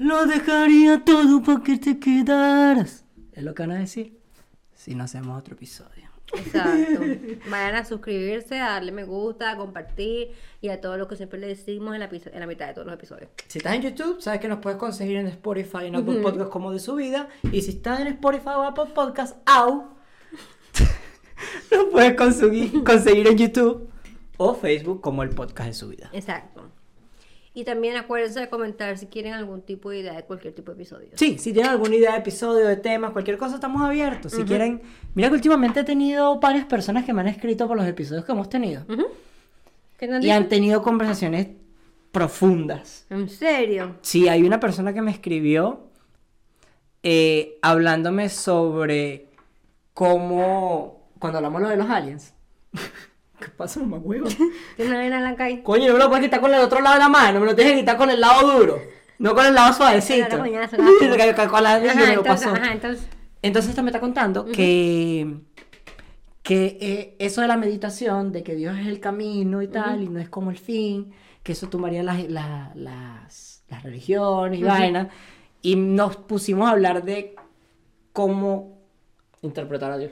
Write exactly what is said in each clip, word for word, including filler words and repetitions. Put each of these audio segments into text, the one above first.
lo dejaría todo para que te quedaras. Es lo que van a decir si no hacemos otro episodio. Exacto. Vayan a suscribirse, a darle me gusta, a compartir y a todo lo que siempre le decimos en la, episo- en la mitad de todos los episodios. Si estás en YouTube, sabes que nos puedes conseguir en Spotify, en Apple Podcast como De Su Vida. Y si estás en Spotify o Apple Podcast, ¡au! Nos puedes conseguir, conseguir en YouTube o Facebook como el podcast de Su Vida. Exacto. Y también acuérdense de comentar si quieren algún tipo de idea de cualquier tipo de episodio. Sí, si tienen alguna idea de episodio, de temas, cualquier cosa, estamos abiertos. Si uh-huh. quieren... Mira que últimamente he tenido varias personas que me han escrito por los episodios que hemos tenido. Uh-huh. ¿Qué te han y dicho? han tenido conversaciones profundas. ¿En serio? Sí, hay una persona que me escribió eh, hablándome sobre cómo... Cuando hablamos lo de los aliens... ¿Qué pasa, mamá huevo? Tiene una vena blanca ahí. Coño, no me lo puedes quitar con el otro lado de la mano, me lo tienes que quitar con el lado duro, no con el lado suavecito. Con la con la ajá, me lo entonces, pasó. Ajá, entonces... entonces esta me está contando uh-huh. que, que eh, eso de la meditación, de que Dios es el camino y tal, uh-huh. y no es como el fin, que eso tumbaría las, las, las, las religiones y uh-huh. vainas, y nos pusimos a hablar de cómo interpretar a Dios.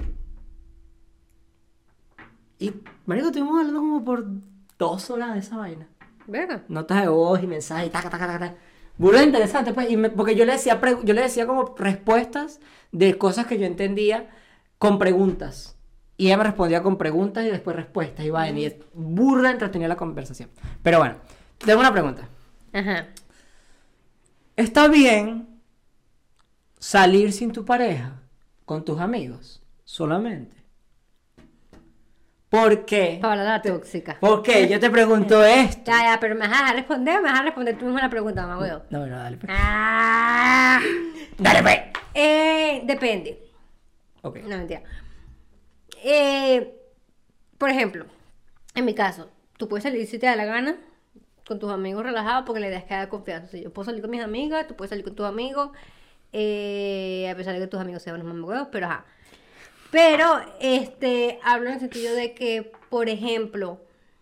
Y, marico, estuvimos hablando como por dos horas de esa vaina. ¿Verdad? Notas de voz y mensajes, taca, taca, taca, taca. Burda interesante, pues, y me, porque yo le decía, pre, yo le decía como respuestas de cosas que yo entendía con preguntas. Y ella me respondía con preguntas y después respuestas y vaina. Y burda entretenía la conversación. Pero bueno, tengo una pregunta. Ajá. ¿Está bien salir sin tu pareja, con tus amigos, solamente? ¿Por qué? Para la tóxica. ¿Por qué? Yo te pregunto esto. Ya, ya, pero me vas a responder, me vas a responder tú mismo la pregunta, mamá, huevo. No, no, dale pues. Ah. Dale pues. Eh, depende. Ok. No, mentira. Eh, por ejemplo, en mi caso, tú puedes salir si te da la gana, con tus amigos relajados, porque la idea es que haya confianza. Si yo puedo salir con mis amigas, tú puedes salir con tus amigos, eh, a pesar de que tus amigos sean unos mamá huevos, pero ajá. Pero, este, hablo en el sentido de que, por ejemplo,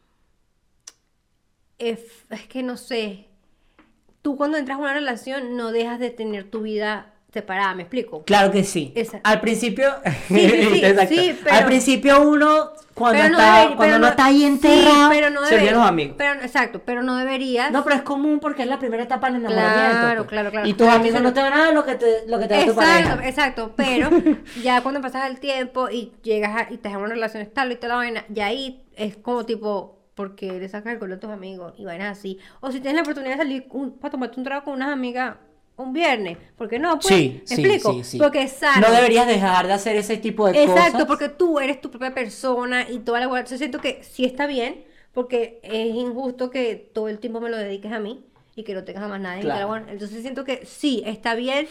es, es que no sé, tú cuando entras a una relación no dejas de tener tu vida separada, ¿me explico? Claro que sí. Esa. Al principio, sí, sí, sí, sí, pero, al principio uno cuando no está debería, cuando no, no está ahí enterrado, sí, pero no se olvidan los amigos. Pero exacto, pero no deberías. No, pero es común porque es la primera etapa del enamoramiento. Claro, pues. claro, claro. Y tus claro, amigos claro. no te van a dar lo que te lo que te da tu pareja. Exacto, exacto, pero ya cuando pasas el tiempo y llegas a, y te en una relación estable y toda la vaina, y ahí es como tipo, porque le sacas el color a tus amigos y vainas así. O si tienes la oportunidad de salir un, para tomarte un trago con unas amigas un viernes, ¿por qué no? Pues, sí, ¿me sí, explico? sí, sí. Porque es sano. No deberías dejar de hacer ese tipo de Exacto, cosas. Exacto, porque tú eres tu propia persona y toda la guardia. Yo siento que sí está bien, porque es injusto que todo el tiempo me lo dediques a mí y que no tengas a más nadie. Claro. Bueno, entonces siento que sí, está bien,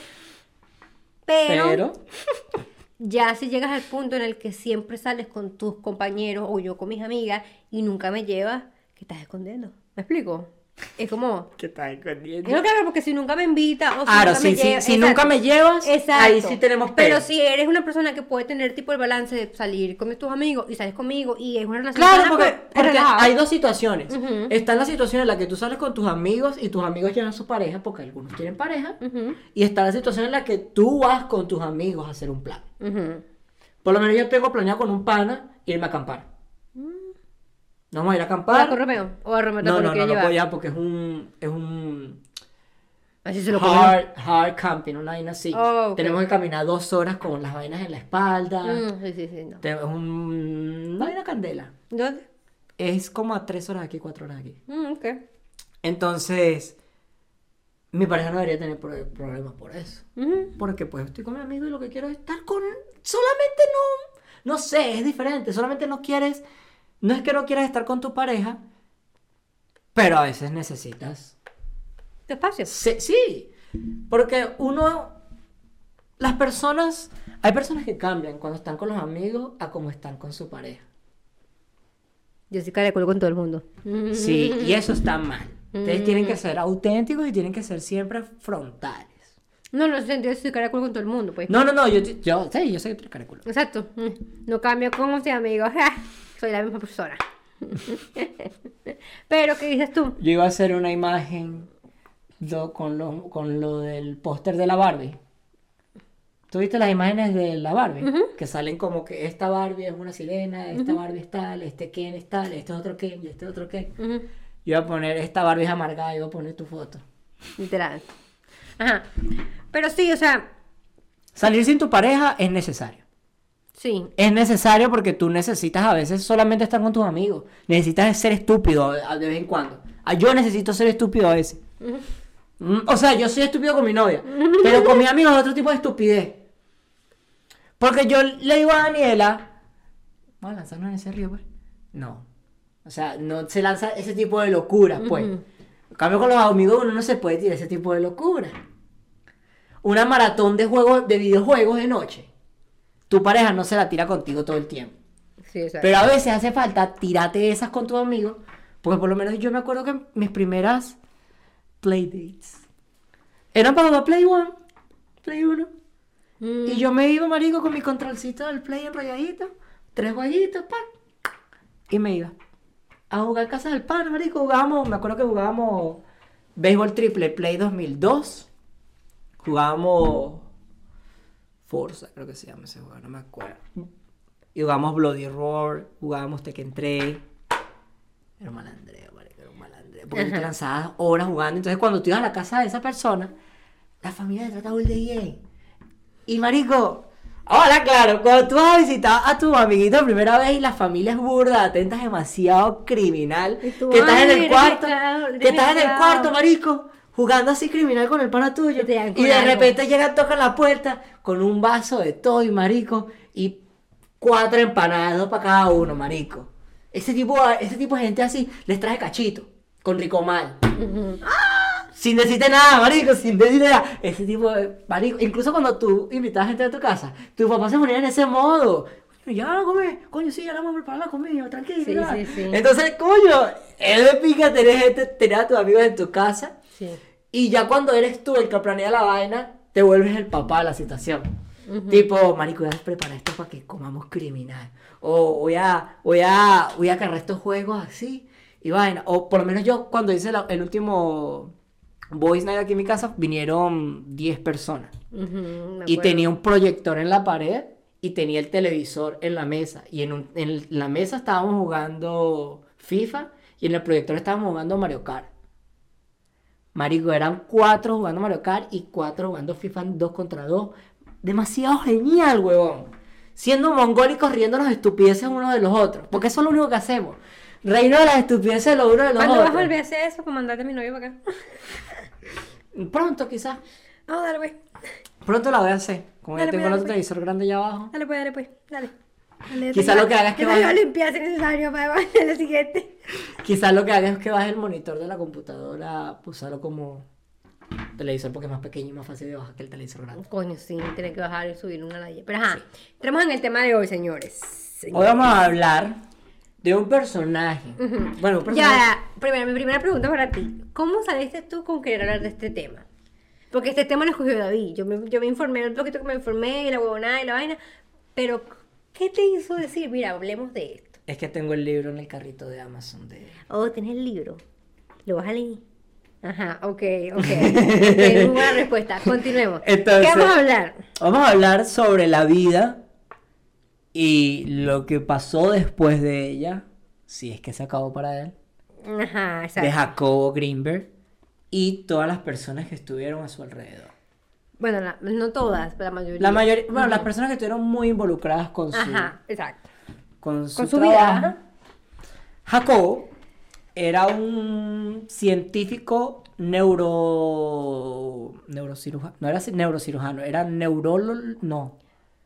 pero, Pero ya si llegas al punto en el que siempre sales con tus compañeros o yo con mis amigas y nunca me llevas, ¿qué estás escondiendo? ¿Me explico? Es como... ¿qué estás escondiendo? Es lo que hago, porque si nunca me invita o si Claro, nunca sí, me sí, lleva, si exacto. nunca me llevas, Exacto. ahí sí tenemos pero pedo. si eres una persona que puede tener tipo el balance de salir con tus amigos y sales conmigo y es una relación Claro, sana, porque, pues, es porque relajado. hay dos situaciones. Uh-huh. Está la situación en la que tú sales con tus amigos y tus amigos llevan a su pareja, porque algunos tienen pareja. Uh-huh. Y está la situación en la que tú vas con tus amigos a hacer un plan. Uh-huh. Por lo menos yo tengo planeado con un pana irme a acampar. Mm. No vamos a ir a ¿O acampar. con Romeo? ¿O a Romeo te No, lo no, no, quieres no llevar? puedo ya porque es un... Es un Así se lo hard, hard camping, una vaina así. Oh, okay. Tenemos que caminar dos horas con las vainas en la espalda. Mm, sí, sí, sí, no. Es un... No hay una candela. ¿Dónde? Es como a tres horas aquí, cuatro horas aquí. Mm, ok. Entonces, mi pareja no debería tener pro- problemas por eso. Uh-huh. Porque pues estoy con mi amigo y lo que quiero es estar con... Solamente no... No sé, es diferente. Solamente no quieres... No es que no quieras estar con tu pareja, pero a veces necesitas... ¿Tu espacio? Sí, sí, porque uno... Las personas... Hay personas que cambian cuando están con los amigos a como están con su pareja. Yo sí caraculo con todo el mundo. Sí, y eso está mal. Ustedes tienen que ser auténticos y tienen que ser siempre frontales. No, no, yo sí caraculo con todo el mundo, pues. No, no, no, yo, yo, sí, yo sé que tú eres caraculo. Exacto. No cambio con mis amigos. Soy la misma persona. Pero, ¿qué dices tú? Yo iba a hacer una imagen lo, con, lo, con lo del póster de la Barbie. ¿Tú viste las imágenes de la Barbie? Ujú. Que salen como que esta Barbie es una sirena, esta Barbie es tal, este Ken es tal, este es otro Ken y este otro Ken. Ujú. Yo voy a poner esta Barbie es amargada y voy a poner tu foto. Literal. Ajá. Pero sí, o sea, Salir sin tu pareja es necesario. sí. Es necesario porque tú necesitas a veces solamente estar con tus amigos. Necesitas ser estúpido de de vez en cuando. Ah, Yo necesito ser estúpido a veces. Ujú. Mm, O sea, yo soy estúpido con mi novia. Pero con mis amigos es otro tipo de estupidez. Porque yo le digo a Daniela, vamos a lanzarnos en ese río, pues. No. O sea, no se lanza ese tipo de locuras, pues. Ujú. En cambio, con los amigos uno no se puede tirar ese tipo de locuras. Una maratón de juegos, de videojuegos de noche. Tu pareja no se la tira contigo todo el tiempo. Sí, exacto. Pero a veces hace falta tirarte esas con tus amigos. Porque por lo menos yo me acuerdo que mis primeras playdates eran para jugar Play One, Play Uno. Mm. Y yo me iba, marico, con mi controlcito del Play enrolladito, tres jueguitos, pa, y me iba a jugar casa del pan, marico. Jugábamos, me acuerdo que jugábamos béisbol triple Play dos mil dos. Jugábamos Forza, creo que se llama ese juego, no me acuerdo. Y jugábamos Bloody Roar, jugábamos Tekken tres. Era un malandreo, marico, era un malandreo. Porque tú te Ajá. lanzabas horas jugando. Entonces, cuando tú ibas a la casa de esa persona, la familia te trataba de bien. Y marico, ahora claro, cuando tú vas a visitar a tu amiguito la primera vez y la familia es burda, atenta, es demasiado criminal. Y tú, que estás en "Ay, el eres cuarto, mezclado, eres que estás en el mezclado". cuarto, marico, jugando así criminal con el pana tuyo. Y te dan Y con de algo. repente llega, toca la puerta con un vaso de todo y marico, y cuatro empanadas, dos para cada uno, marico. Ese tipo, ese tipo de gente así les trae cachito, con ricomal. Ujú. Sin decirte nada, marico, sin decirte nada. Ese tipo de marico. Incluso cuando tú invitabas gente a tu casa, tus papás se ponían en ese modo. Coño, ya, come, coño, sí, ya la vamos a preparar la comida, tranquilo. Sí, ya. sí, sí. Entonces, coño, es de pica tener gente, tener a tus amigos en tu casa. Sí. Y ya cuando eres tú el que planea la vaina, te vuelves el papá de la situación. Tipo, marico, voy a preparar esto para que comamos criminal. O voy a, voy a, voy a cargar estos juegos así. Y vaina. O por lo menos yo, cuando hice la- el último Boys Night aquí en mi casa, vinieron diez personas. Ujú, me Y acuerdo. tenía un proyector en la pared y tenía el televisor en la mesa. Y en, un- en la mesa estábamos jugando FIFA y en el proyector estábamos jugando Mario Kart. Marico, eran cuatro jugando Mario Kart y cuatro jugando FIFA dos contra dos. Demasiado genial, huevón. Siendo mongólicos riéndonos de estupideces unos de los otros. Porque eso es lo único que hacemos. Reírnos de las estupideces los unos de los ¿Cuándo otros. vas a volver a hacer eso para mandarte a mi novio para acá? Pronto, quizás. No, dale pues. Pronto la voy a hacer. Como ya Dale, tengo pues, el dale, otro pues. televisor grande allá abajo. Dale pues, dale pues. Dale. Dale, yo Quizá te lo que haga es que yo te ayudo vaya- a limpiar si es necesario para para el siguiente. Quizás lo que haga es que baje el monitor de la computadora, usarlo como televisor porque es más pequeño y más fácil de bajar que el televisor grande. Coño, sí, tiene que bajar y subir una laya. Pero ajá, entremos en el tema de hoy, señores. Hoy vamos a hablar de un personaje. Bueno, un personaje. Ya, primero, mi primera pregunta para ti. ¿Cómo saliste tú con querer hablar de este tema? Porque este tema lo escogió David. Yo me, yo me informé, un poquito que me informé, y la huevonada y la vaina. Pero, ¿qué te hizo decir? Mira, hablemos de esto. Es que tengo el libro en el carrito de Amazon de... Oh, tienes el libro. ¿Lo vas a leer? Ajá, ok, ok. Ok, buena respuesta. Continuemos. Entonces- ¿Qué vamos a hablar? Vamos a hablar sobre la vida y lo que pasó después de ella, si es que se acabó para él, Ajá, de exacto. Jacobo Greenberg y todas las personas que estuvieron a su alrededor. Bueno, la- no todas, pero la mayoría. La mayoría, bueno, las personas que estuvieron muy involucradas con su, Ajá, exacto. con su, Con su trabajo. vida, ajá. Jacobo era un científico neuro... neurocirujano. No era ci- neurocirujano, era neurólogo... No.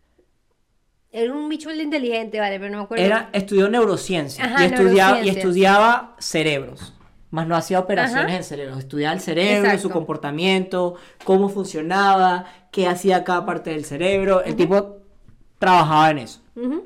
Era un bicho inteligente, vale, pero no me acuerdo. Era, estudió neurociencia Ajá, y, estudiaba, y neurociencias. estudiaba cerebros. Más no hacía operaciones Ajá. en cerebros. Estudiaba el cerebro, Exacto. su comportamiento, cómo funcionaba, qué hacía cada parte del cerebro. El tipo trabajaba en eso. Ujú.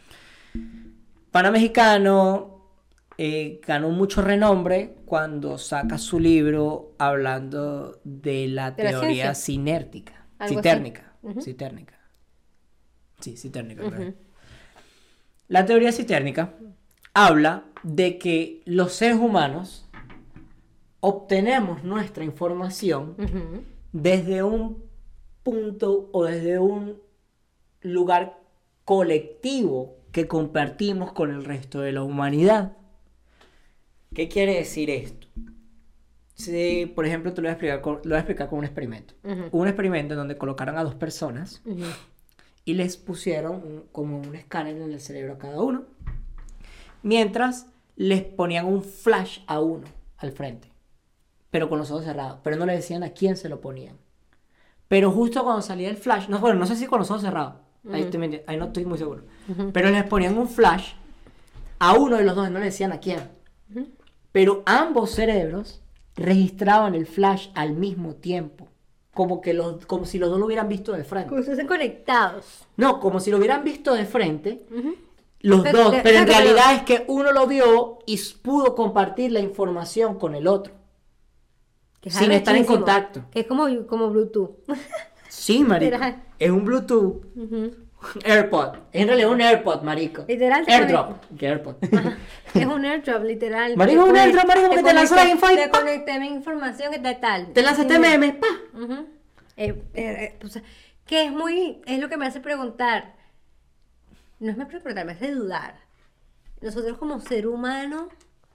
Pana mexicano, eh, ganó mucho renombre cuando saca su libro hablando de la De la teoría ciencia. sinértica. Algo Citérnica. así. Ujú. Citérnica. Sí, citérnica. Ujú. creo. La teoría citérnica habla de que los seres humanos obtenemos nuestra información Ujú. desde un punto o desde un lugar colectivo que compartimos con el resto de la humanidad. ¿Qué quiere decir esto? Si, por ejemplo, te lo voy a explicar con, lo voy a explicar con un experimento. Ujú. Un experimento en donde colocaron a dos personas Ujú. y les pusieron un- como un escáner en el cerebro a cada uno, mientras les ponían un flash a uno al frente, pero con los ojos cerrados, pero no le decían a quién se lo ponían. Pero justo cuando salía el flash, no, bueno, no sé si con los ojos cerrados, ahí, estoy mintiendo, ahí no estoy muy seguro, Ujú. pero les ponían un flash a uno de los dos y no le decían a quién. Ujú. Pero ambos cerebros registraban el flash al mismo tiempo, como, que los, como si los dos lo hubieran visto de frente. Como si estén conectados. No, como si lo hubieran visto de frente, Ujú. los Pero- dos, pero- pero en pero- realidad es que uno lo vio y s- pudo compartir la información con el otro. Que es Sin estar en arrechísimo. contacto. Que es como, como Bluetooth. Sí, marico. Literal. Es un Bluetooth. Ujú. AirPod. Es en realidad un AirPod, marico. Literal, te AirDrop. ¿Qué AirPod? Es un airdrop, literal. Marico, Te un conect- airdrop, marico, porque te lanza la info y Te ¡pa! conecté mi información que tal tal. Te lanza este meme, pa. Ujú. Eh, eh, eh, o sea, que es muy, es lo que me hace preguntar, no es me hace preguntar, me hace dudar. Nosotros como ser humano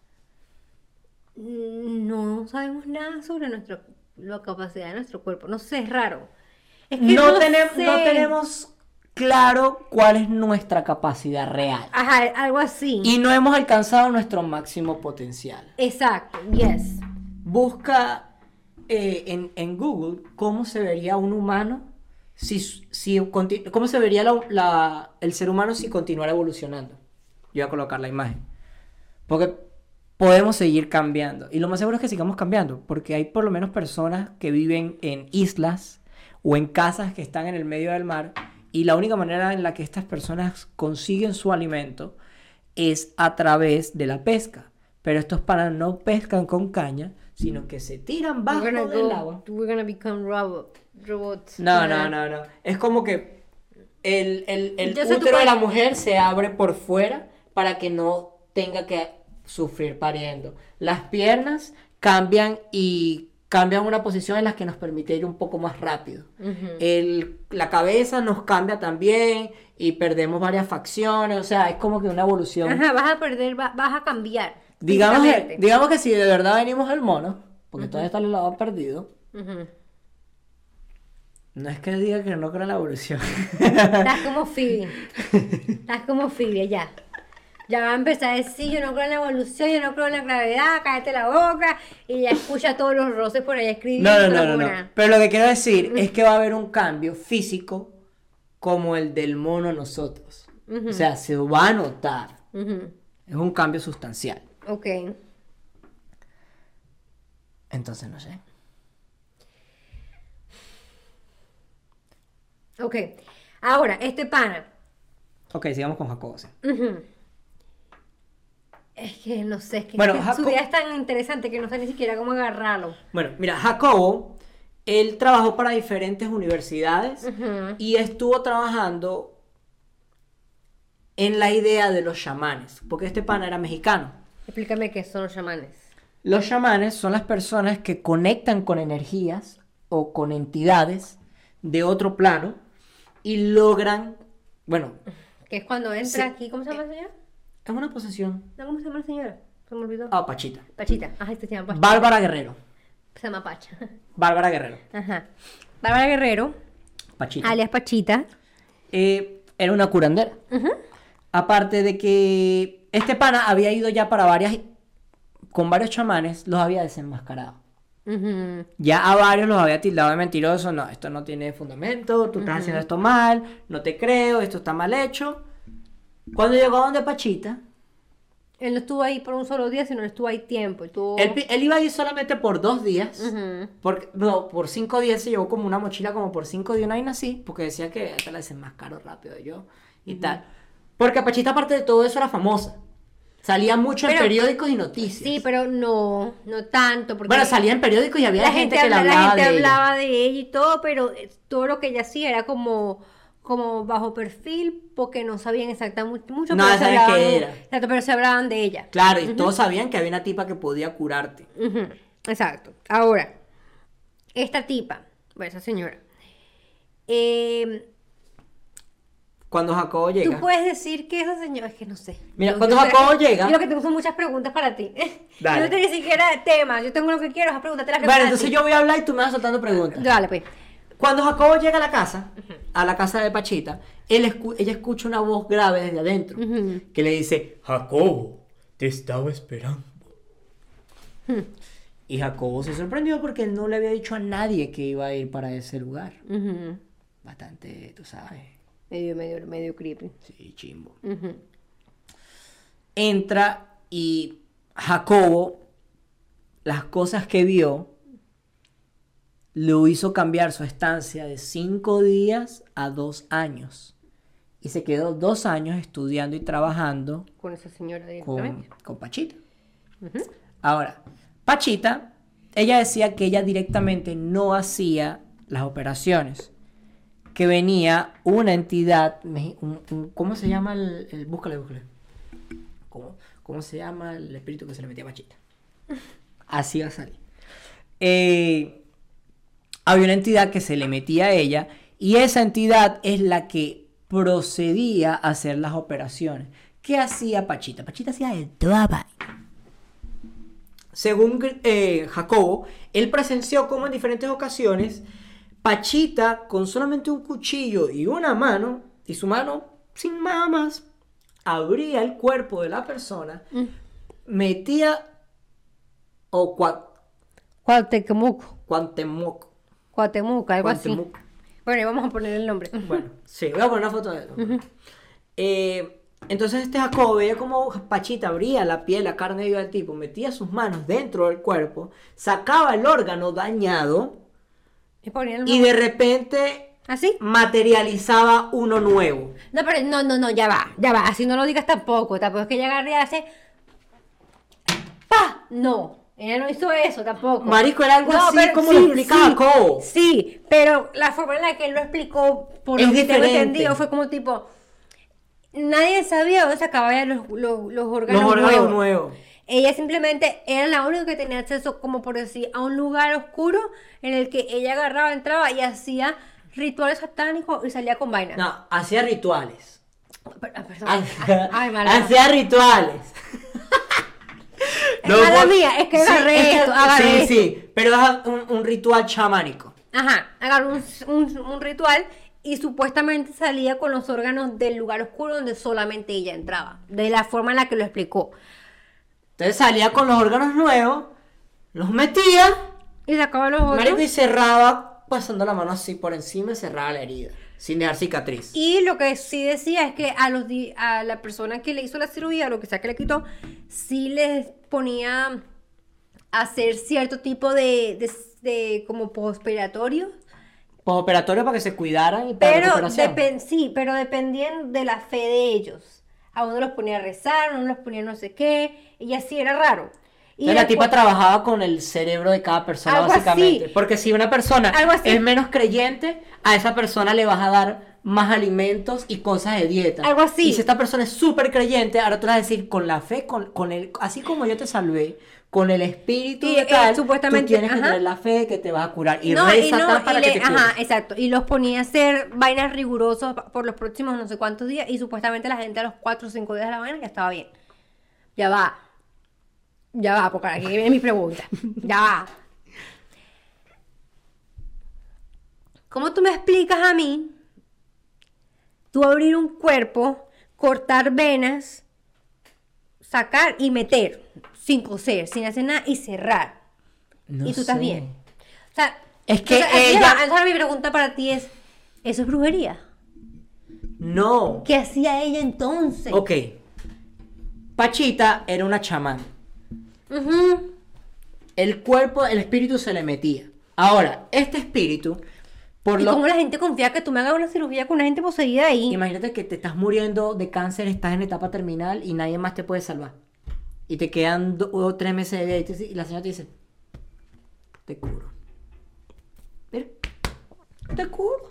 mm, no sabemos nada sobre nuestro, la capacidad de nuestro cuerpo. No sé, es raro. Es que No, no tenemos, sé. no tenemos claro cuál es nuestra capacidad real. Ajá, algo así. Y no hemos alcanzado nuestro máximo potencial. Exacto, yes. Busca eh, en, en Google cómo se vería un humano si, si conti- cómo se vería la- la- el ser humano si continuara evolucionando. Yo voy a colocar la imagen. Porque podemos seguir cambiando. Y lo más seguro es que sigamos cambiando. Porque hay por lo menos personas que viven en islas o en casas que están en el medio del mar. Y la única manera en la que estas personas consiguen su alimento es a través de la pesca. Pero estos panas no pescan con caña, sino que se tiran bajo We're gonna del go- agua. We're gonna become robot, robots. No, no, no, no. Es como que el, el, el Yo sé tu útero de pa- la mujer se abre por fuera para que no tenga que sufrir pariendo. Las piernas cambian y cambian una posición en la que nos permite ir un poco más rápido. Ujú. El, la cabeza nos cambia también y perdemos varias facciones. O sea, es como que una evolución. Ajá, vas a perder, va- vas a cambiar. Digamos que, físicamente. digamos que si de verdad venimos del mono, porque todavía está el lado perdido, Ujú. no es que diga que no creo en la evolución. Estás como Phoebe. Estás como Phoebe, ya. Ya va a empezar a decir, yo no creo en la evolución, yo no creo en la gravedad, cállate la boca. Y ya escucha todos los roces por allá escribiendo. No, no, con la no, no, no. pura. Pero lo que quiero decir es que va a haber un cambio físico como el del mono nosotros. Ujú. O sea, se va a notar. Ujú. Es un cambio sustancial. Ok. Entonces, no sé. Ok. Ahora, este pana. Ok, sigamos con Jacobo. sí. Ujú. Es que no sé, es que, Bueno, es que su Jacob- vida es tan interesante que no sé ni siquiera cómo agarrarlo. Bueno, mira, Jacobo, él trabajó para diferentes universidades Ujú. y estuvo trabajando en la idea de los chamanes, porque este pana era mexicano. Explícame qué son los chamanes. Los chamanes son las personas que conectan con energías o con entidades de otro plano y logran, bueno, Que es cuando entra Sí. aquí, ¿cómo se llama la señora? es una posesión. No, ¿cómo se llama la señora? Se me olvidó. Ah, Pachita. Pachita. Ajá, este se llama Pacha. Bárbara Guerrero. Se llama Pacha. Bárbara Guerrero. Ajá. Bárbara Guerrero, Pachita. alias Pachita. Eh, era una curandera. Aparte de que este pana había ido ya para varias, con varios chamanes, los había desenmascarado. Ujú. Ya a varios los había tildado de mentirosos. No, esto no tiene fundamento, tú estás haciendo esto mal, no te creo, esto está mal hecho. Cuando llegó a donde Pachita, Él no estuvo ahí por un solo día, sino él estuvo ahí tiempo. Estuvo... él, pi- él iba a ir solamente por dos días. Ujú. Porque, no, por cinco días se llevó como una mochila como por cinco días, una vaina así, porque decía que te la desenmascaro rápido yo y tal. Porque Pachita, aparte de todo eso, era famosa. Salía mucho en Pero- periódicos y noticias. Sí, pero no, no tanto. Porque Bueno, salía en periódicos y había la gente, gente, que le habla- la hablaba gente de ella. hablaba de ella y todo, pero eh, todo lo que ella hacía era como, como bajo perfil, porque no sabían exactamente mucho. No, pero se sabían hablaban- qué era. Exacto, pero se hablaban de ella. Claro, y todos sabían que había una tipa que podía curarte. Ujú. Exacto. Ahora, esta tipa, bueno, esa señora, eh, Cuando Jacobo llega. tú puedes decir que esa señora, es que no sé. Mira, Yo- cuando yo- Jacobo llega. Yo lo que tengo son muchas preguntas para ti. Dale. Yo no tengo ni siquiera temas, yo tengo lo que quiero, esas preguntas te las Bueno, a entonces ti. yo voy a hablar y tú me vas soltando preguntas. Dale, pues. Cuando Jacobo llega a la casa, a la casa de Pachita, él escu- ella escucha una voz grave desde adentro Ujú. que le dice, Jacobo, te estaba esperando. Y Jacobo se sorprendió porque él no le había dicho a nadie que iba a ir para ese lugar. Ujú. Bastante, tú sabes, Medio, medio, medio creepy. sí, chimbo. Ujú. Entra y Jacobo, las cosas que vio, lo hizo cambiar su estancia de cinco días a dos años. Y se quedó dos años estudiando y trabajando Con esa señora con, directamente. con Pachita. Ujú. Ahora, Pachita, ella decía que ella directamente no hacía las operaciones. Que venía una entidad, meji- un- un- ¿cómo se llama el, el- búscale, búscale. ¿Cómo, cómo se llama el espíritu que se le metía a Pachita? Así va a salir. Eh, había una entidad que se le metía a ella y esa entidad es la que procedía a hacer las operaciones. ¿Qué hacía Pachita? Pachita hacía el trabajo. Según eh, Jacobo, él presenció como en diferentes ocasiones Pachita con solamente un cuchillo y una mano, y su mano sin nada más, abría el cuerpo de la persona, Mm. metía o cua, Cuauhtémoc. Cuauhtémoc, Cuauhtémoc, algo así. Cuauhtémoc. Bueno, y vamos a poner el nombre. Bueno, sí, voy a poner una foto de él. Eh, entonces este Jacobo veía como Pachita abría la piel, la carne viva del tipo, metía sus manos dentro del cuerpo, sacaba el órgano dañado Y ponía el y de repente ¿Así? materializaba uno nuevo. No, pero no, no, no, ya va, ya va. Así no lo digas tampoco. Tampoco es que ella agarre y hace. ¡Pa! No, ella no hizo eso tampoco. Marico, era algo No, así pero como sí, lo explica sí, Jacobo. Sí, pero la forma en la que él lo explicó, por Es lo que tengo diferente. entendido, fue como tipo. Nadie sabía dónde sacaba ya los, los, los órganos Los órganos nuevos. nuevos. Ella simplemente era la única que tenía acceso, como por decir, a un lugar oscuro en el que ella agarraba, entraba y hacía rituales satánicos y salía con vainas. No, hacía rituales. Per- ah, perdón. Hacía, Ay, mala. hacía rituales. Es mala mía, es que agarré es que- esto, agarré Sí, esto. sí, pero es un, un ritual chamánico. Ajá, agarró un, un- un ritual y supuestamente salía con los órganos del lugar oscuro donde solamente ella entraba. De la forma en la que lo explicó. Entonces salía con los órganos nuevos, los metía, Y sacaba los otros. marico, y cerraba, pasando la mano así por encima y cerraba la herida, sin dejar cicatriz. Y lo que sí decía es que a los di- a la persona que le hizo la cirugía, lo que sea que le quitó, sí les ponía a hacer cierto tipo de, de, de como postoperatorio. Postoperatorio para que se cuidaran y para Pero recuperación. depen- sí, pero dependían de la fe de ellos. A uno los ponía a rezar, a uno los ponía no sé qué, y así era raro. Y Entonces, la tipa después- trabajaba con el cerebro de cada persona, Algo básicamente. así. Porque si una persona Algo así. es menos creyente, a esa persona le vas a dar más alimentos y cosas de dieta. Algo así. Y si esta persona es súper creyente, ahora tú le vas a decir, con la fe, con, con el, así como yo te salvé, con el espíritu Y, de eh, tal, supuestamente, tú tienes que ajá. tener la fe que te va a curar. Y No, reza y no, tal para y que le- te cure. ajá, exacto. Y los ponía a hacer vainas rigurosas pa- por los próximos no sé cuántos días. Y supuestamente la gente a los cuatro o cinco días de la vaina ya estaba bien. Ya va. Ya va, porque aquí viene mi pregunta. Ya va. ¿Cómo tú me explicas a mí tú abrir un cuerpo, cortar venas, sacar y meter sin coser, sin hacer nada y cerrar? No y tú estás sé. bien. O sea, Es que entonces, así ella- va. Entonces ahora mi pregunta para ti es, ¿eso es brujería? No. ¿Qué hacía ella entonces? Ok. Pachita era una chamán. Ujú. El cuerpo, el espíritu se le metía. Ahora, este espíritu, por ¿Y lo... cómo la gente confía que tú me hagas una cirugía con una gente poseída ahí? Imagínate que te estás muriendo de cáncer, estás en etapa terminal y nadie más te puede salvar. Y te quedan dos o tres meses de vida y, te- y la señora te dice, te curo. Mira, te curo.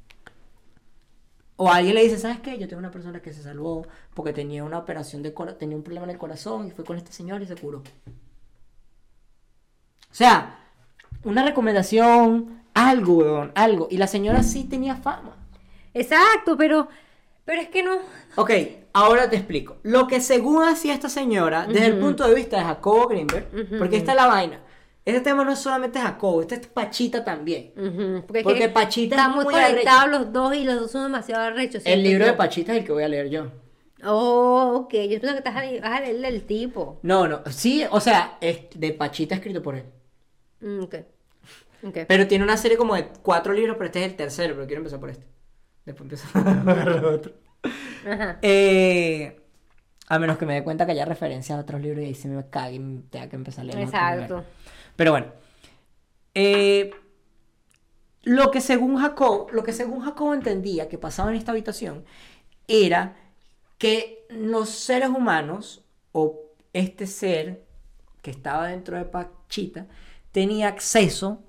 O alguien le dice, ¿sabes qué? Yo tengo una persona que se salvó porque tenía una operación de cora- tenía un problema en el corazón y fue con este señor y se curó. O sea, una recomendación, algo, weón, algo. Y la señora sí tenía fama. Exacto, pero, pero es que no. Ok, ahora te explico. Lo que según hacía esta señora, desde el Ujú. punto de vista de Jacobo Greenberg, Ujú. porque esta es la vaina. Este tema no es solamente Jacobo, este es Pachita también. Ujú, Porque, es Porque que Pachita están es muy muy conectados arrecho. los dos y los dos son demasiado arrechos. El siento libro de yo. Pachita es el que voy a leer yo. Oh, ok. Yo pienso que estás a, vas a leerle el tipo. No, no, sí, o sea, es de Pachita escrito por él. Mm, ok. Ok. Pero tiene una serie como de cuatro libros, pero este es el tercero, pero quiero empezar por este. Después empiezo a agarrar otro. Ajá. Eh, a menos que me dé cuenta que haya referencia a otros libros y ahí se me cague y me tenga que empezar a leer. otro Exacto. primero. Pero bueno. Eh, lo que según Jacob, lo que según Jacob entendía que pasaba en esta habitación era que los seres humanos, o este ser que estaba dentro de Pachita, tenía acceso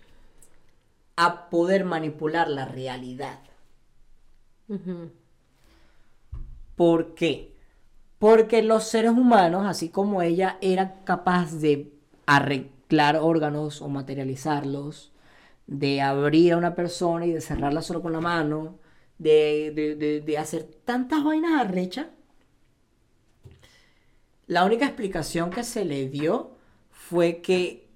a poder manipular la realidad. Ujú. ¿Por qué? Porque los seres humanos, así como ella era capaz de arreglar órganos o materializarlos, de abrir a una persona y de cerrarla solo con la mano, de, de, de, de hacer tantas vainas arrechas, la única explicación que se le dio fue que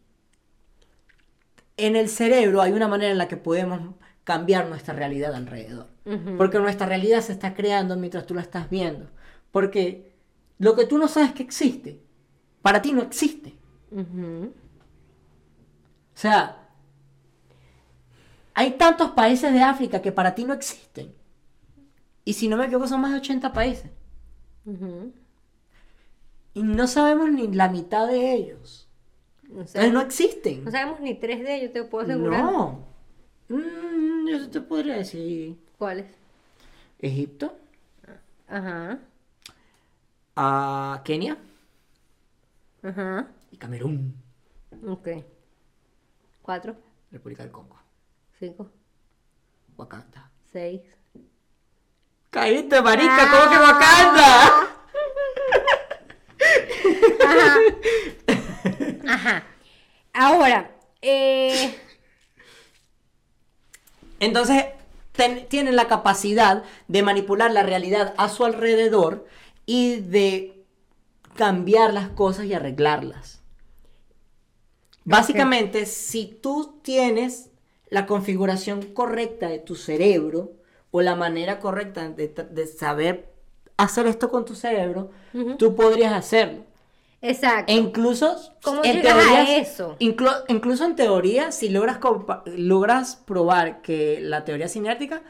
en el cerebro hay una manera en la que podemos cambiar nuestra realidad alrededor. Ujú. Porque nuestra realidad se está creando mientras tú la estás viendo. Porque lo que tú no sabes que existe, para ti no existe. Ujú. O sea, hay tantos países de África que para ti no existen. Y si no me equivoco son más de ochenta países. Ujú. Y no sabemos ni la mitad de ellos. No Entonces sabemos, no existen. no sabemos ni tres de ellos, te puedo asegurar. No. Mm, yo te podría decir ¿Cuáles? Egipto, Ajá. a Kenia Ajá. y Camerún, Ok. Cuatro, República del Congo, cinco, Wakanda. seis. ¡Caíste, marica! ¿Cómo que Wakanda? Ajá. Ajá. Ahora, eh, Entonces, ten- tienen la capacidad de manipular la realidad a su alrededor y de cambiar las cosas y arreglarlas. Básicamente, si tú tienes la configuración correcta de tu cerebro o la manera correcta de, tra- de saber hacer esto con tu cerebro, Ujú. tú podrías hacerlo. exacto. E incluso ¿Cómo en llegas a teorías- eso? inclu- incluso en teoría, si logras, compa- logras probar que la teoría es cinética,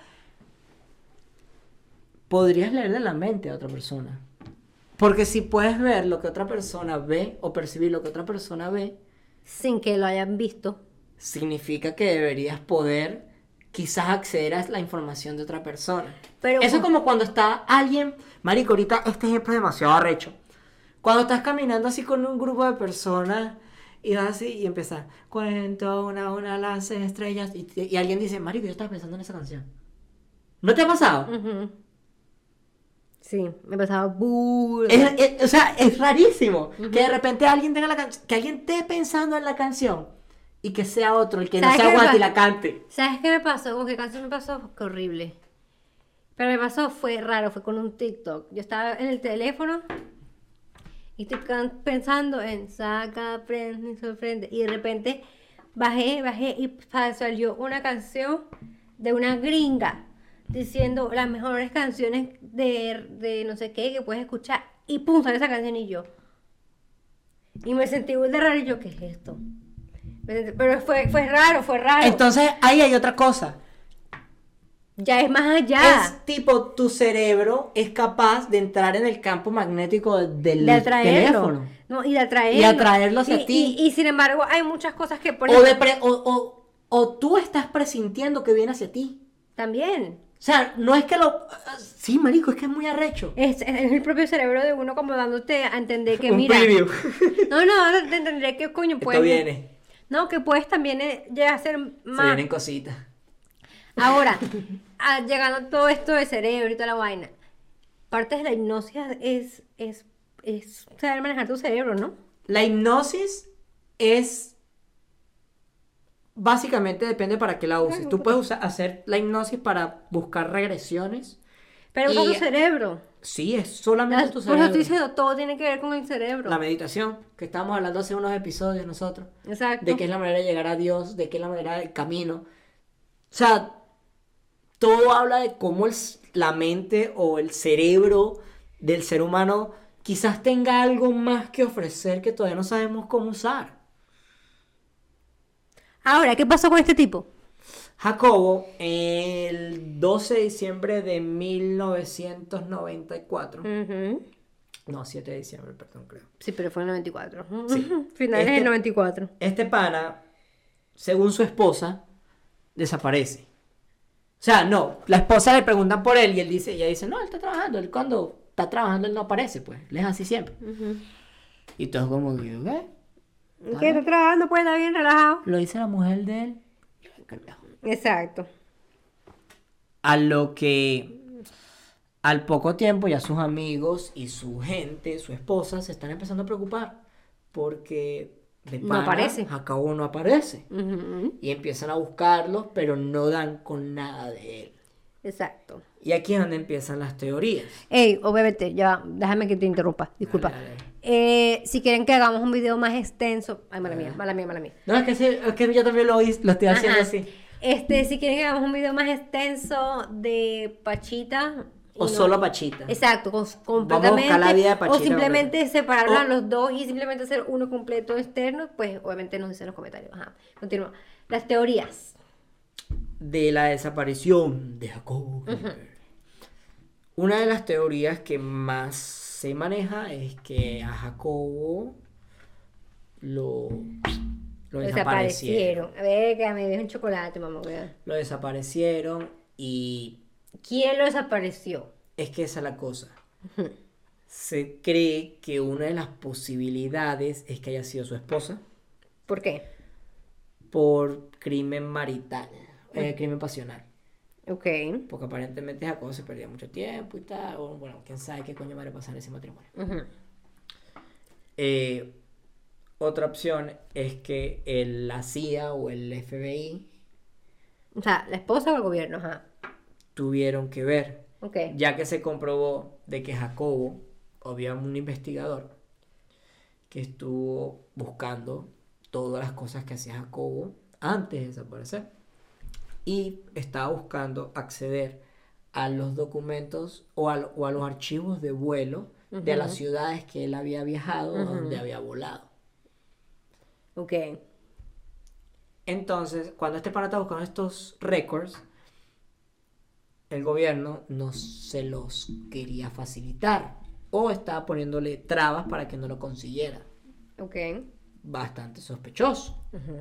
podrías leerle la mente a otra persona. Porque si puedes ver lo que otra persona ve o percibir lo que otra persona ve, Sin que lo hayan visto. significa que deberías poder quizás acceder a la información de otra persona. Pero- Eso es como cuando está alguien, marico, ahorita este ejemplo es demasiado arrecho. Cuando estás caminando así con un grupo de personas y vas así y empiezas, cuento una, una, las estrellas, y, y alguien dice, marico, yo estaba pensando en esa canción. ¿No te ha pasado? Ujú. Sí, me pasaba burda. Es- es- o sea, es rarísimo que de repente alguien tenga la canción, que alguien esté pensando en la canción y que sea otro el que no ¿Sabes se qué me aguante y pasa? la cante. ¿Sabes qué me pasó? ¿Con qué canción me pasó? Qué horrible. Pero me pasó, fue raro, fue con un TikTok. Yo estaba en el teléfono y estoy can- pensando en saca, prende, sorprende. Y de repente bajé, bajé y pa- salió una canción de una gringa diciendo las mejores canciones de, de no sé qué que puedes escuchar. Y pum, sale esa canción y yo. Y me sentí muy de raro y yo, ¿qué es esto? Me sentí- Pero fue, fue raro, fue raro. Entonces, ahí hay otra cosa. Ya es más allá. Es tipo, tu cerebro es capaz de entrar en el campo magnético del De atraerlo. teléfono. No, y de atraerlo. Y atraerlo hacia Y- ti. Y, y sin embargo, hay muchas cosas que por O, de ejemplo, pre- o, o- o tú estás presintiendo que viene hacia ti. también. O sea, no es que lo... Sí, marico, es que es muy arrecho. Es, es el propio cerebro de uno como dándote a entender que Un mira. preview. No, no, dándote a entender que coño puedes. Esto viene. No, que puedes también eh, llegar a ser Se más. vienen cositas. Ahora, a- llegando a todo esto de cerebro y toda la vaina, parte de la hipnosis es, es, es saber manejar tu cerebro, ¿no? La hipnosis es básicamente depende para qué la uses. Tú puedes usar, hacer la hipnosis para buscar regresiones. Pero usa y- tu cerebro. Sí, es solamente Las- tu Por eso cerebro. estoy diciendo, todo tiene que ver con el cerebro. La meditación, que estábamos hablando hace unos episodios nosotros. Exacto. De qué es la manera de llegar a Dios, de qué es la manera del camino. O sea, todo habla de cómo el, la mente o el cerebro del ser humano quizás tenga algo más que ofrecer que todavía no sabemos cómo usar. Ahora, ¿qué pasó con este tipo? Jacobo, el doce de diciembre de mil novecientos noventa y cuatro, Ujú. no, siete de diciembre, perdón, creo. Sí, pero fue en el noventa y cuatro. Sí. Finales Este- del noventa y cuatro. Este pana, según su esposa, desaparece. O sea, no, la esposa le preguntan por él y él dice, ella dice, no, él está trabajando, él cuando está trabajando él no aparece, pues, él es así siempre. Y todo como que, ¿qué? ¿Qué está trabajando? Pues está bien relajado. Lo dice la mujer de él. Exacto. A lo que al poco tiempo ya sus amigos y su gente, su esposa, se están empezando a preocupar porque de No pana, aparece. Jacobo no aparece. Ujú. Y empiezan a buscarlo, pero no dan con nada de él. Exacto. Y aquí es donde empiezan las teorías. Ey, obviamente, ya, déjame que te interrumpa, disculpa. Dale, dale. Eh, si quieren que hagamos un video más extenso, ay, mala mía, mala mía, mala mía. No, es que, sí, es que yo también lo, hice- lo estoy haciendo Ajá. así. Este, si quieren que hagamos un video más extenso de Pachita. y O no- solo Pachita. Exacto, con- buscar completamente. la vida de Pachita o simplemente completa. separarlo a O- los dos y simplemente hacer uno completo externo, pues obviamente nos dicen en los comentarios. Ajá, continúa. Las teorías. De la desaparición de Jacobo Greenberg. Una de las teorías que más se maneja es que a Jacobo lo, lo desaparecieron. Desaparecieron. A ver, que me dejes un chocolate, mamá. Wea. Lo desaparecieron y ¿Quién lo desapareció? es que esa es la cosa. Se cree que una de las posibilidades es que haya sido su esposa ¿Por qué? por crimen marital, eh, crimen pasional. Ok. Porque aparentemente Jacobo se perdía mucho tiempo y tal. O, bueno, quién sabe qué coño madre pasar en ese matrimonio. Ujú. Eh, otra opción es que el, la C I A o el F B I O sea, la esposa o el gobierno, ajá. tuvieron que ver, Ok. ya que se comprobó de que Jacobo, había un investigador que estuvo buscando todas las cosas que hacía Jacobo antes de desaparecer y estaba buscando acceder a los documentos o a, o a los archivos de vuelo de las ciudades que él había viajado o donde había volado. Ok. Entonces, cuando este pana estaba buscando estos récords, el gobierno no se los quería facilitar o estaba poniéndole trabas para que no lo consiguiera. Ok. Bastante sospechoso.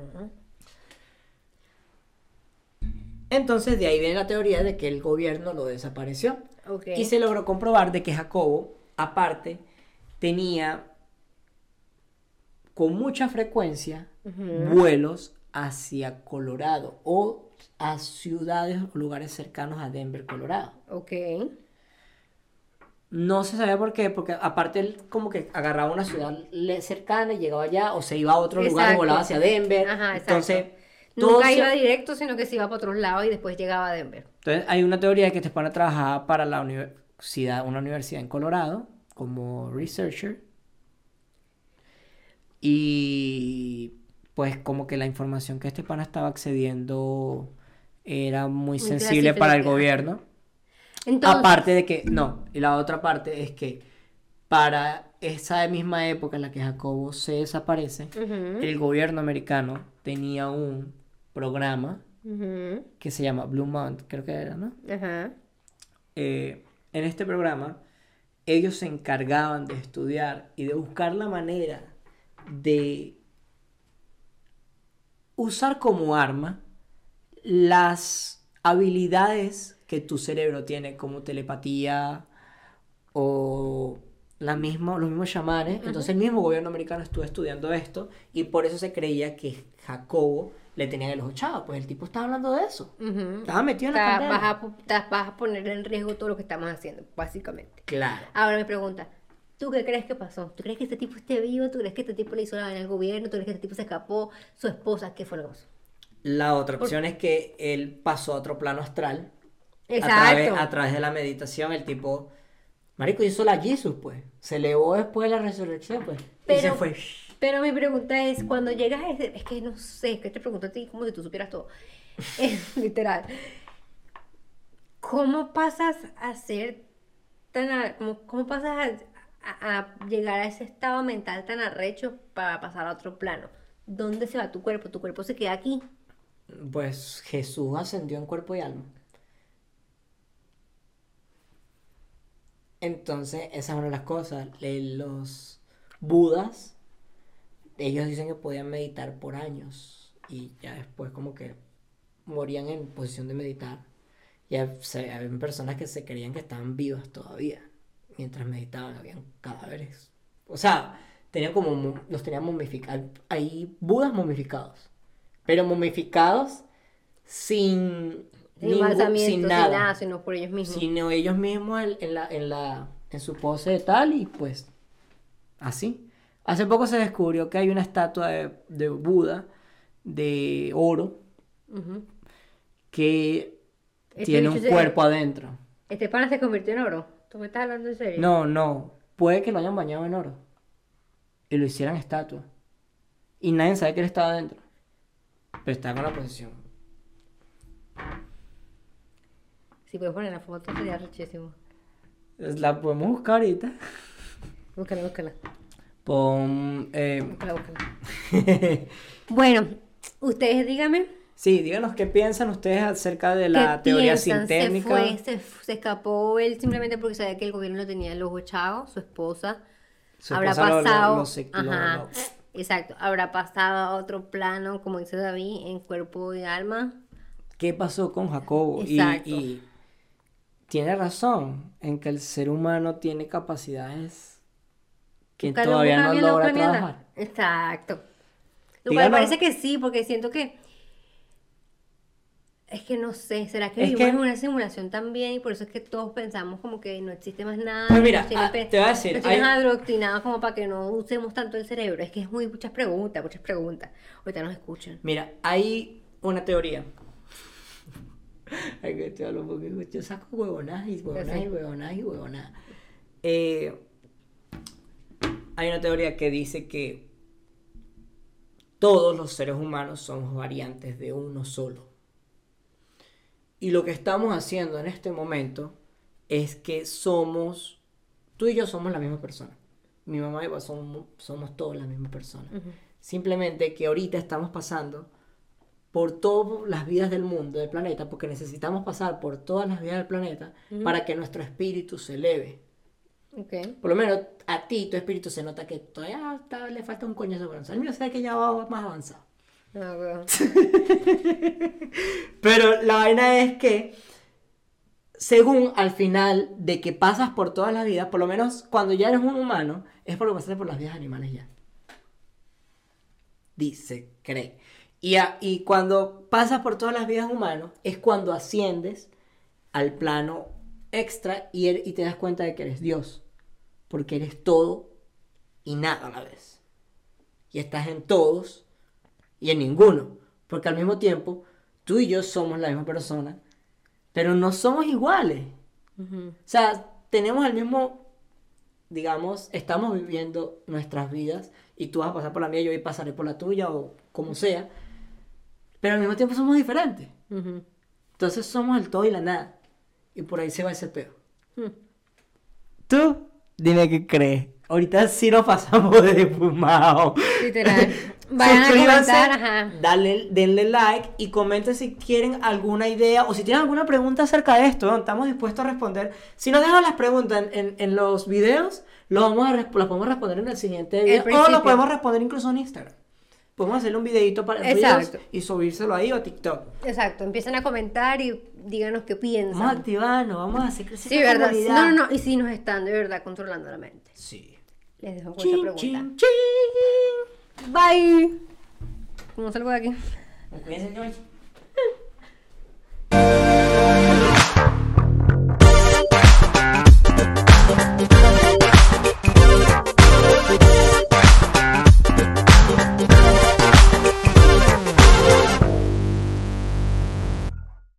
Entonces, de ahí viene la teoría de que el gobierno lo desapareció. Ok. Y se logró comprobar de que Jacobo, aparte, tenía con mucha frecuencia vuelos hacia Colorado o a ciudades o lugares cercanos a Denver, Colorado. Ok. No se sabía por qué, porque aparte él como que agarraba una ciudad le- cercana y llegaba allá, o se iba a otro lugar y Exacto. volaba hacia Denver. Ajá, exacto. Entonces, todo Nunca se- iba directo, sino que se iba para otros lados y después llegaba a Denver. Entonces hay una teoría de que este pana trabajaba para la universidad, una universidad en Colorado, como researcher. Y pues como que la información que este pana estaba accediendo era muy Muy sensible para el clasificada. gobierno. Entonces, Aparte de que, no, y la otra parte es que para esa misma época en la que Jacobo se desaparece, Ujú. el gobierno americano tenía un programa Ujú. que se llama Blue Month, creo que era, ¿no? Ajá. Eh, en este programa, ellos se encargaban de estudiar y de buscar la manera de usar como arma las habilidades que tu cerebro tiene, como telepatía o la misma, los mismos chamanes. Entonces el mismo gobierno americano estuvo estudiando esto y por eso se creía que Jacobo le tenía el ojo echado, pues el tipo estaba hablando de eso. Ujú. Estaba metido en la Está- candela. vas, a, pu- ta- vas a poner en riesgo todo lo que estamos haciendo, básicamente. Claro. Ahora me pregunta, ¿tú qué crees que pasó? ¿Tú crees que este tipo esté vivo? ¿Tú crees que este tipo le hizo la vaina al gobierno? ¿Tú crees que este tipo se escapó? ¿Su esposa? ¿Qué fue lo que pasó? La otra opción es que él pasó a otro plano astral. Exacto. A través, a través de la meditación, el tipo, marico, hizo la Jesus, pues. Se elevó después de la resurrección, pues. Pero, y se fue. Pero mi pregunta es, cuando llegas a ese, es que no sé, es que te pregunto a ti como si tú supieras todo. Es literal. ¿Cómo pasas a ser tan, a- cómo, cómo pasas a, a- a llegar a ese estado mental tan arrecho para pasar a otro plano? ¿Dónde se va tu cuerpo? ¿Tu cuerpo se queda aquí? Pues Jesús ascendió en cuerpo y alma. Entonces, esa es una de las cosas. Eh, Los budas, ellos dicen que podían meditar por años y ya después como que morían en posición de meditar. Y hab- se- habían personas que se creían que estaban vivas todavía mientras meditaban, habían cadáveres. O sea, tenían como, mo- los tenían momificados. Hay budas momificados, pero momificados sin, Sin ningún- embalsamiento, sin sin nada. nada, sino por ellos mismos. Sino ellos mismos en, en la, en la, en su pose de tal y pues así. Hace poco se descubrió que hay una estatua de, de Buda de oro Ujú. que Este tiene un bicho se- cuerpo adentro. Este pana se convirtió en oro. ¿Tú me estás hablando en serio? No, no, puede que lo hayan bañado en oro y lo hicieran estatua y nadie sabe que él estaba adentro, pero está con la posición. Si puedes poner la foto sería rechísimo. La podemos buscar ahorita. Búscala, búscala. Pon, eh, Búscala, búscala. Bueno, ustedes díganme. sí, díganos qué piensan ustedes acerca de ¿Qué la teoría piensan? sintética. Se fue, se, se escapó él simplemente porque sabía que el gobierno lo tenía el ojo echado, su esposa. Su habrá esposa lo- lo- pasado. lo se- lo- Ajá, lo- exacto. Habrá pasado a otro plano, como dice David, en cuerpo y alma. ¿Qué pasó con Jacobo? Y, Exacto. y tiene razón en que el ser humano tiene capacidades que Buscarlo, todavía buscarlo no bien la logra planeada. trabajar. Exacto. Lo cual Díganos. parece que sí, porque siento que. Es que no sé, ¿será que Es vivimos que- en una simulación también? Y por eso es que todos pensamos como que no existe más nada. Pues mira, nos tienen ah, pe- te voy a decir, Nos tienen hay- adoctrinados como para que no usemos tanto el cerebro. Es que es muy muchas preguntas, muchas preguntas. Ahorita nos escuchan. Mira, hay una teoría. Ay, que te hablo porque yo saco huevonadas y huevonadas sé. y huevonadas y huevonadas. Eh, hay una teoría que dice que todos los seres humanos somos variantes de uno solo. Y lo que estamos haciendo en este momento es que somos, tú y yo somos la misma persona. Mi mamá y yo somos, somos todos la misma persona. Simplemente que ahorita estamos pasando por todas las vidas del mundo, del planeta, porque necesitamos pasar por todas las vidas del planeta para que nuestro espíritu se eleve. Ok. Por lo menos a ti, tu espíritu se nota que todavía está- le falta un coñazo para avanzar. El mío sabe que ya va más avanzado. Ah, bueno. Pero la vaina es que, según al final de que pasas por todas las vidas, por lo menos cuando ya eres un humano, es porque pasaste por las vidas animales ya. Dice, cree. Y, a- y cuando pasas por todas las vidas humanos, es cuando asciendes al plano extra y, er- y te das cuenta de que eres Dios. Porque eres todo y nada a la vez. Y estás en todos y en ninguno. Porque al mismo tiempo, tú y yo somos la misma persona, pero no somos iguales. Ujú. O sea, tenemos el mismo, digamos, estamos viviendo nuestras vidas y tú vas a pasar por la mía, yo pasaré por la tuya o como sea, pero al mismo tiempo somos diferentes. Ujú. Entonces somos el todo y la nada. Y por ahí se va ese peo. Hmm. Tú, dime qué crees. Ahorita sí nos pasamos de fumado. Literal. Vayan a Suscríbanse, comentar, ajá. dale, denle like y comenten si quieren alguna idea o si tienen alguna pregunta acerca de esto. ¿No? Estamos dispuestos a responder. Si nos dejan las preguntas en, en, en los videos, los vamos a, res- las podemos responder en el siguiente video. O principio. lo podemos responder incluso en Instagram. Podemos hacerle un videito para Exacto. Reels y subírselo ahí o a TikTok. Exacto, empiecen a comentar y díganos qué piensan. Vamos a activarnos, vamos a hacer crecer Sí, esta verdad. comunidad. No, no, no. Y si nos están de verdad controlando la mente. Sí. Les dejo con esa Chin, pregunta. chin, chin. Bye. ¿Cómo salgo de aquí? Cuídense, George.